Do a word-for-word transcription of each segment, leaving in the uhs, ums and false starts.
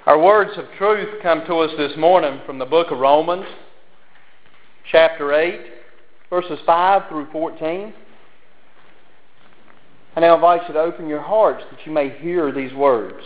Our words of truth come to us this morning from the book of Romans, chapter eight, verses five through fourteen. I now invite you to open your hearts that you may hear these words.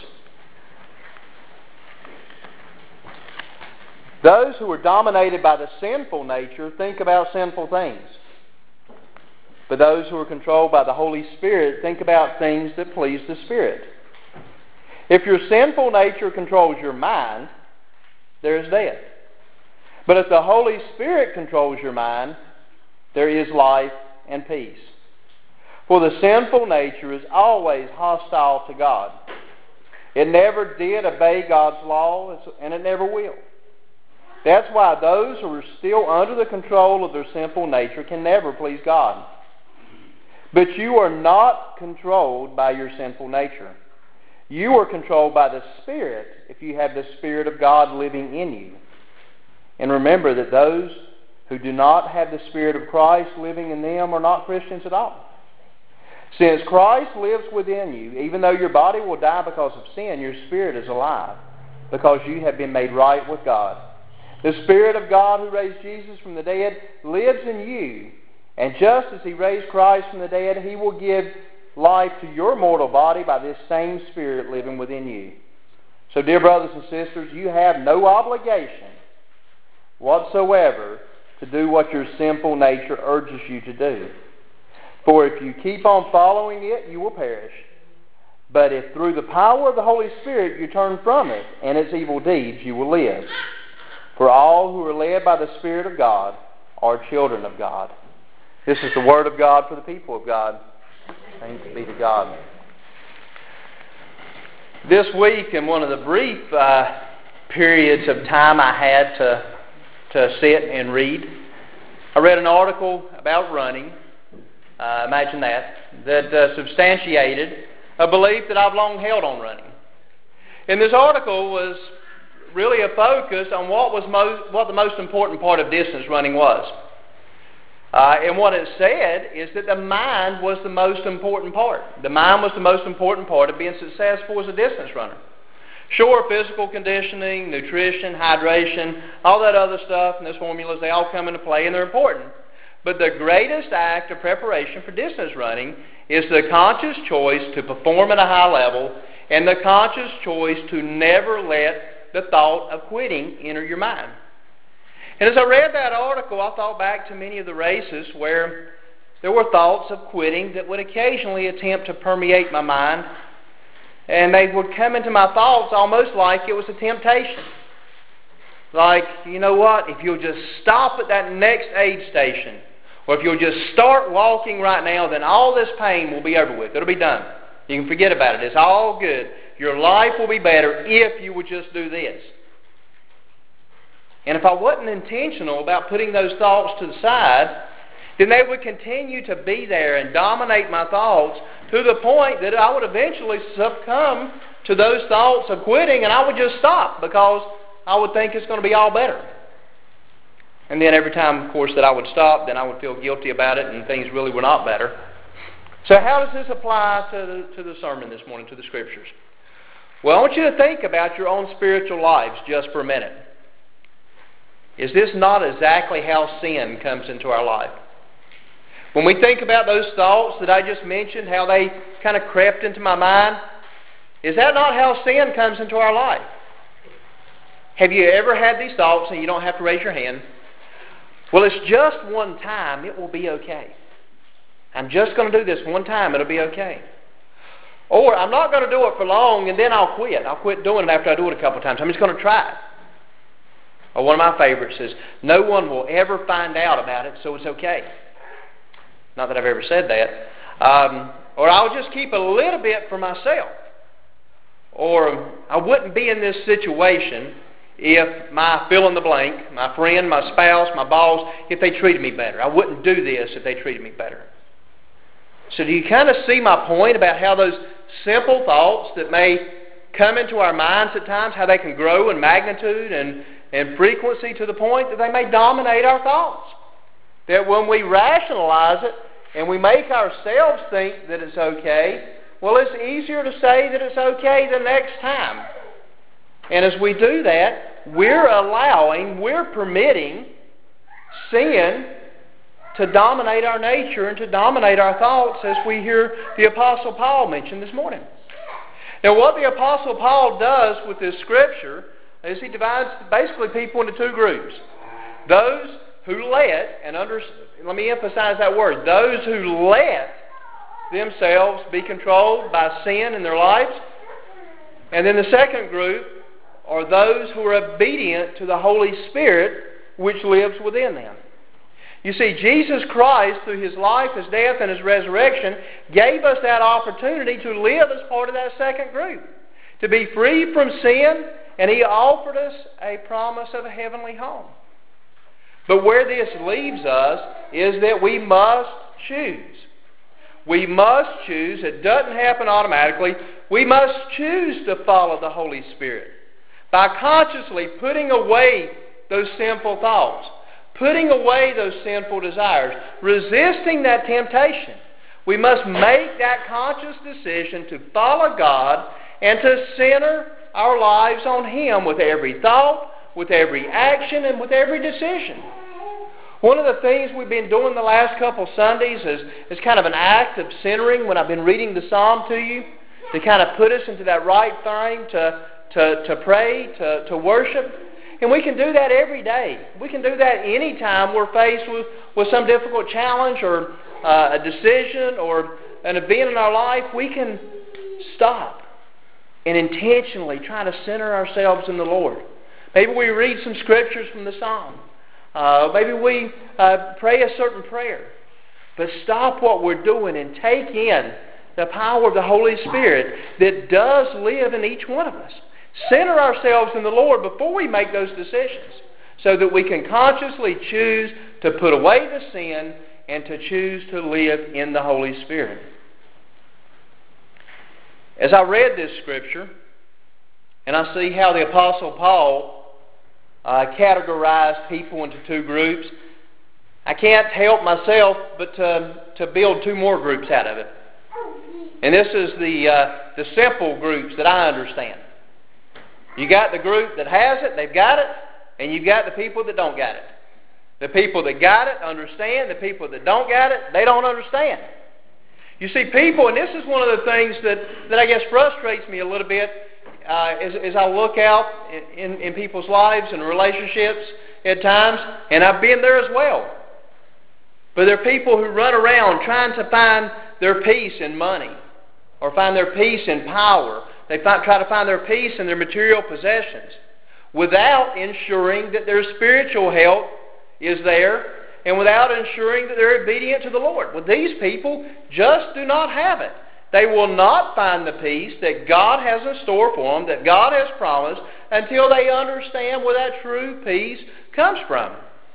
Those who are dominated by the sinful nature think about sinful things. But those who are controlled by the Holy Spirit think about things that please the Spirit. If your sinful nature controls your mind, there is death. But if the Holy Spirit controls your mind, there is life and peace. For the sinful nature is always hostile to God. It never did obey God's law, and it never will. That's why those who are still under the control of their sinful nature can never please God. But you are not controlled by your sinful nature. You are controlled by the Spirit if you have the Spirit of God living in you. And remember that those who do not have the Spirit of Christ living in them are not Christians at all. Since Christ lives within you, even though your body will die because of sin, your spirit is alive because you have been made right with God. The Spirit of God who raised Jesus from the dead lives in you. And just as He raised Christ from the dead, He will give life to your mortal body by this same Spirit living within you. So, dear brothers and sisters, you have no obligation whatsoever to do what your sinful nature urges you to do. For if you keep on following it, you will perish. But if through the power of the Holy Spirit you turn from it and its evil deeds, you will live. For all who are led by the Spirit of God are children of God. This is the word of God for the people of God. Thanks be to God. This week, in one of the brief uh, periods of time I had to, to sit and read, I read an article about running, uh, imagine that, that uh, substantiated a belief that I've long held on running. And this article was really a focus on what was most, what the most important part of distance running was. Uh, and what it said is that the mind was the most important part. The mind was the most important part of being successful as a distance runner. Sure, physical conditioning, nutrition, hydration, all that other stuff, and those formulas, they all come into play and they're important. But the greatest act of preparation for distance running is the conscious choice to perform at a high level and the conscious choice to never let the thought of quitting enter your mind. And as I read that article, I thought back to many of the races where there were thoughts of quitting that would occasionally attempt to permeate my mind. And they would come into my thoughts almost like it was a temptation. Like, you know what, if you'll just stop at that next aid station, or if you'll just start walking right now, then all this pain will be over with. It'll be done. You can forget about it. It's all good. Your life will be better if you would just do this. And if I wasn't intentional about putting those thoughts to the side, then they would continue to be there and dominate my thoughts to the point that I would eventually succumb to those thoughts of quitting and I would just stop because I would think it's going to be all better. And then every time, of course, that I would stop, then I would feel guilty about it and things really were not better. So how does this apply to the, to the sermon this morning, to the Scriptures? Well, I want you to think about your own spiritual lives just for a minute. Is this not exactly how sin comes into our life? When we think about those thoughts that I just mentioned, how they kind of crept into my mind, is that not how sin comes into our life? Have you ever had these thoughts, and you don't have to raise your hand? Well, it's just one time, it will be okay. I'm just going to do this one time, it'll be okay. Or I'm not going to do it for long, and then I'll quit. I'll quit doing it after I do it a couple times. I'm just going to try it. Or one of my favorites is, no one will ever find out about it, so it's okay. Not that I've ever said that. Um, or I'll just keep a little bit for myself. Or I wouldn't be in this situation if my fill in the blank, my friend, my spouse, my boss, if they treated me better. I wouldn't do this if they treated me better. So do you kind of see my point about how those simple thoughts that may come into our minds at times, how they can grow in magnitude and and frequency to the point that they may dominate our thoughts? That when we rationalize it and we make ourselves think that it's okay, well, it's easier to say that it's okay the next time. And as we do that, we're allowing, we're permitting sin to dominate our nature and to dominate our thoughts, as we hear the Apostle Paul mention this morning. Now, what the Apostle Paul does with this Scripture is he divides basically people into two groups. Those who let, and under, let me emphasize that word, those who let themselves be controlled by sin in their lives. And then the second group are those who are obedient to the Holy Spirit which lives within them. You see, Jesus Christ, through His life, His death, and His resurrection, gave us that opportunity to live as part of that second group, to be free from sin, and He offered us a promise of a heavenly home. But where this leaves us is that we must choose. We must choose. It doesn't happen automatically. We must choose to follow the Holy Spirit by consciously putting away those sinful thoughts, putting away those sinful desires, resisting that temptation. We must make that conscious decision to follow God and to center our lives on Him with every thought, with every action, and with every decision. One of the things we've been doing the last couple Sundays is, is kind of an act of centering when I've been reading the Psalm to you, to kind of put us into that right frame to, to, to pray, to, to worship. And we can do that every day. We can do that any time we're faced with, with some difficult challenge or uh, a decision or an event in our life. We can stop and intentionally try to center ourselves in the Lord. Maybe we read some scriptures from the Psalm. Uh, maybe we uh, pray a certain prayer. But stop what we're doing and take in the power of the Holy Spirit that does live in each one of us. Center ourselves in the Lord before we make those decisions, so that we can consciously choose to put away the sin and to choose to live in the Holy Spirit. As I read this scripture, and I see how the Apostle Paul uh, categorized people into two groups, I can't help myself but to, to build two more groups out of it. And this is the, uh, the simple groups that I understand. You got the group that has it, they've got it, and you've got the people that don't got it. The people that got it understand, the people that don't got it, they don't understand. You see, people, and this is one of the things that, that I guess frustrates me a little bit uh, as, as I look out in, in, in people's lives and relationships at times, and I've been there as well. But there are people who run around trying to find their peace in money or find their peace in power. They find, try to find their peace in their material possessions without ensuring that their spiritual health is there and without ensuring that they're obedient to the Lord. Well, these people just do not have it. They will not find the peace that God has in store for them, that God has promised, until they understand where that true peace comes from.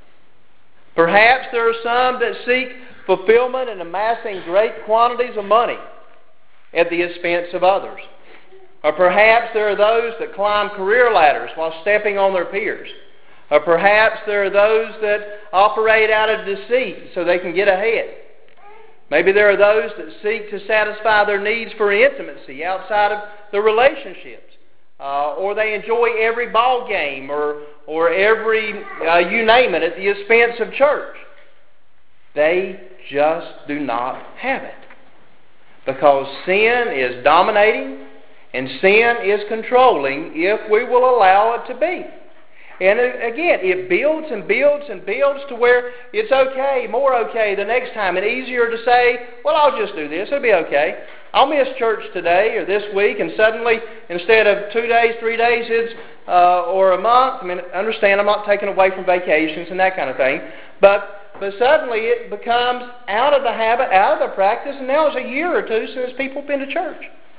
Perhaps there are some that seek fulfillment in amassing great quantities of money at the expense of others. Or perhaps there are those that climb career ladders while stepping on their peers. Or perhaps there are those that operate out of deceit so they can get ahead. Maybe there are those that seek to satisfy their needs for intimacy outside of their relationships. Uh, or they enjoy every ball game or, or every, uh, you name it, at the expense of church. They just do not have it. Because sin is dominating and sin is controlling if we will allow it to be. And again, it builds and builds and builds to where it's okay, more okay the next time, and easier to say, well, I'll just do this, it'll be okay. I'll miss church today or this week, and suddenly, instead of two days, three days, it's, uh, or a month, I mean, understand I'm not taking away from vacations and that kind of thing, but, but suddenly it becomes out of the habit, out of the practice, and now it's a year or two since people have been to church.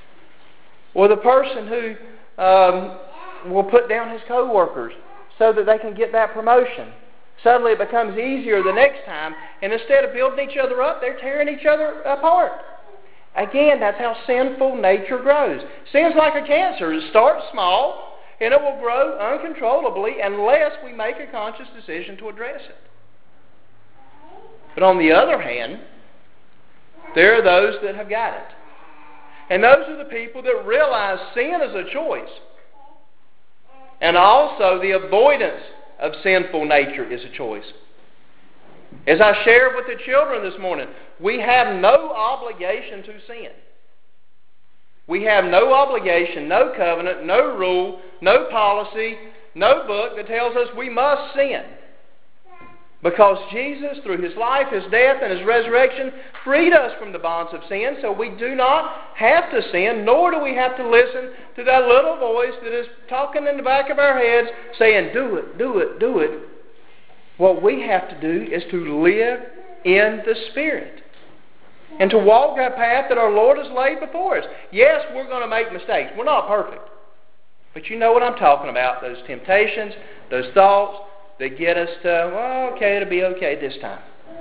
Or the person who um, will put down his coworkers so that they can get that promotion. Suddenly it becomes easier the next time, and instead of building each other up, they're tearing each other apart. Again, that's how sinful nature grows. Sin's like a cancer. It starts small, and it will grow uncontrollably unless we make a conscious decision to address it. But on the other hand, there are those that have got it. And those are the people that realize sin is a choice. And also the avoidance of sinful nature is a choice. As I shared with the children this morning, we have no obligation to sin. We have no obligation, no covenant, no rule, no policy, no book that tells us we must sin. Because Jesus, through His life, His death, and His resurrection, freed us from the bonds of sin, so we do not have to sin, nor do we have to listen to that little voice that is talking in the back of our heads, saying, do it, do it, do it. What we have to do is to live in the Spirit and to walk that path that our Lord has laid before us. Yes, we're going to make mistakes. We're not perfect. But you know what I'm talking about, those temptations, those thoughts that get us to, well, okay, it'll be okay this time.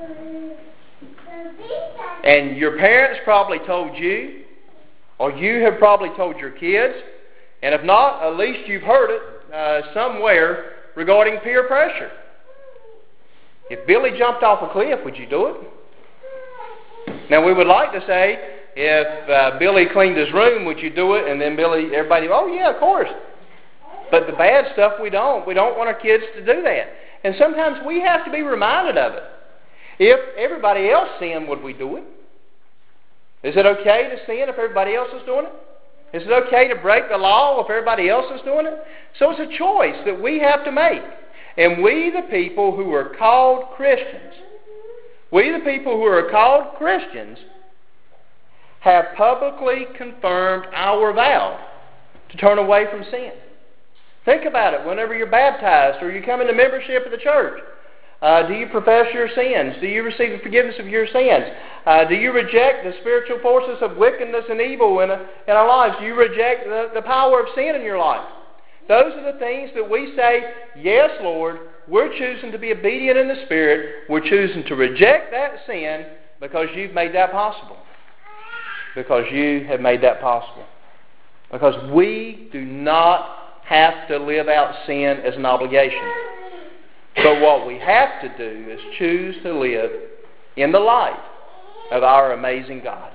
And your parents probably told you, or you have probably told your kids, and if not, at least you've heard it uh, somewhere regarding peer pressure. If Billy jumped off a cliff, would you do it? Now, we would like to say, if uh, Billy cleaned his room, would you do it? And then Billy, everybody, oh yeah, of course. But the bad stuff, we don't. We don't want our kids to do that. And sometimes we have to be reminded of it. If everybody else sinned, would we do it? Is it okay to sin if everybody else is doing it? Is it okay to break the law if everybody else is doing it? So it's a choice that we have to make. And we, the people who are called Christians, we, the people who are called Christians, have publicly confirmed our vow to turn away from sin. Think about it. Whenever you're baptized or you come into membership of the church, uh, do you profess your sins? Do you receive the forgiveness of your sins? Uh, do you reject the spiritual forces of wickedness and evil in, a, in our lives? Do you reject the, the power of sin in your life? Those are the things that we say, yes, Lord, we're choosing to be obedient in the Spirit. We're choosing to reject that sin because you've made that possible. Because you have made that possible. Because we do not have to live out sin as an obligation. But what we have to do is choose to live in the light of our amazing God.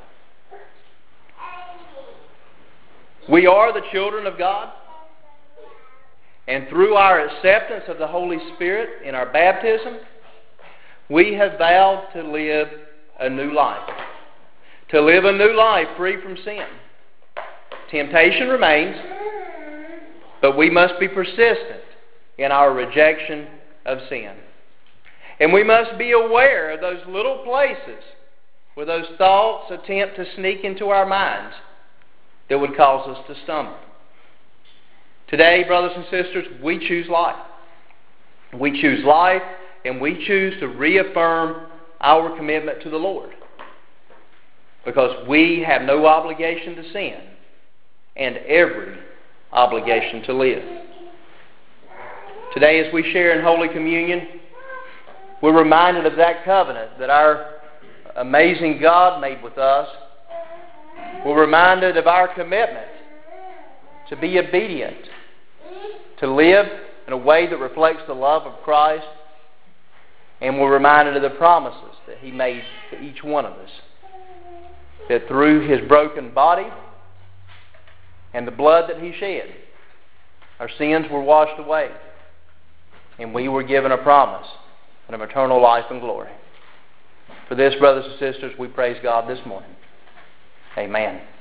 We are the children of God. And through our acceptance of the Holy Spirit in our baptism, we have vowed to live a new life. To live a new life free from sin. Temptation remains, but we must be persistent in our rejection of sin. And we must be aware of those little places where those thoughts attempt to sneak into our minds that would cause us to stumble. Today, brothers and sisters, we choose life. We choose life, and we choose to reaffirm our commitment to the Lord. Because we have no obligation to sin, and every obligation to live. Today, as we share in Holy Communion, we're reminded of that covenant that our amazing God made with us. We're reminded of our commitment to be obedient, to live in a way that reflects the love of Christ, and we're reminded of the promises that He made to each one of us. That through His broken body and the blood that He shed, our sins were washed away, and we were given a promise of eternal life and glory. For this, brothers and sisters, we praise God this morning. Amen.